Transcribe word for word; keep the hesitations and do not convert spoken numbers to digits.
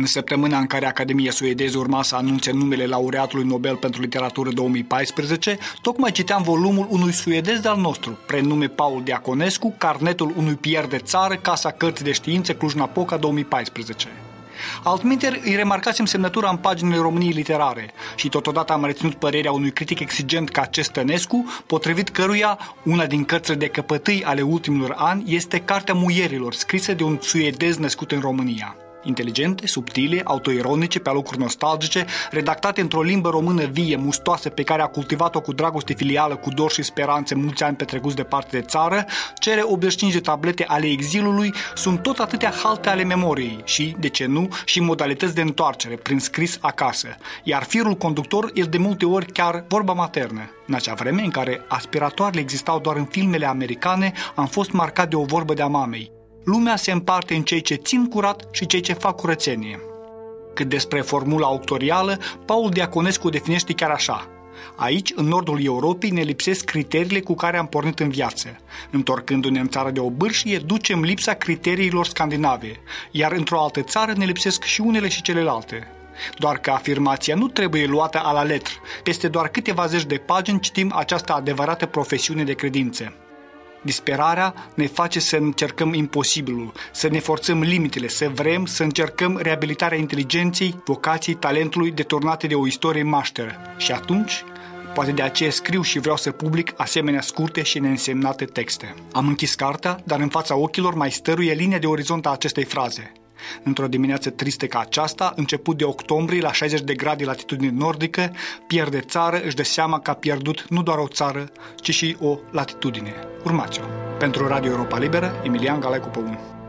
În săptămâna în care Academia suedeză urma să anunțe numele laureatului Nobel pentru literatură două mii paisprezece, tocmai citeam volumul unui suedez de-al nostru, prenume Paul Diaconescu, Carnetul unui pier de țară, Casa Cărții de Științe, Cluj-Napoca, două mii paisprezece. Altminteri, îi remarcasem semnătura în paginile României Literare și totodată am reținut părerea unui critic exigent ca Cestănescu, potrivit căruia una din cărțile de căpătâi ale ultimilor ani este Cartea Muierilor, scrisă de un suedez născut în România. Inteligente, subtile, autoironice, pe alocuri nostalgice, redactate într-o limbă română vie, mustoasă, pe care a cultivat-o cu dragoste filială, cu dor și speranțe mulți ani petrecuți departe de țară, cele optzeci și cinci de tablete ale exilului sunt tot atâtea halte ale memoriei și, de ce nu, și modalități de întoarcere, prin scris acasă, iar firul conductor e de multe ori chiar vorba maternă. În acea vreme în care aspiratoarele existau doar în filmele americane, am fost marcat de o vorbă de-a mamei: lumea se împarte în cei ce țin curat și cei ce fac curățenie. Cât despre formula auctorială, Paul Diaconescu o definește chiar așa: aici, în nordul Europei, ne lipsesc criteriile cu care am pornit în viață. Întorcându-ne în țară de obârșie, ducem lipsa criteriilor scandinave, iar într-o altă țară ne lipsesc și unele și celelalte. Doar că afirmația nu trebuie luată a la letră. Peste doar câteva zeci de pagini citim această adevărată profesiune de credință. Disperarea ne face să încercăm imposibilul, să ne forțăm limitele, să vrem să încercăm reabilitarea inteligenței, vocației, talentului deturnate de o istorie mașteră. Și atunci, poate de aceea scriu și vreau să public asemenea scurte și neînsemnate texte. Am închis cartea, dar în fața ochilor mai stăruie linia de orizont a acestei fraze. Într-o dimineață tristă ca aceasta, început de octombrie la șaizeci de grade latitudine nordică, Pier de țară își dă seama că a pierdut nu doar o țară, ci și o latitudine. Urmați-o! Pentru Radio Europa Liberă, Emilian Galaicu Păun.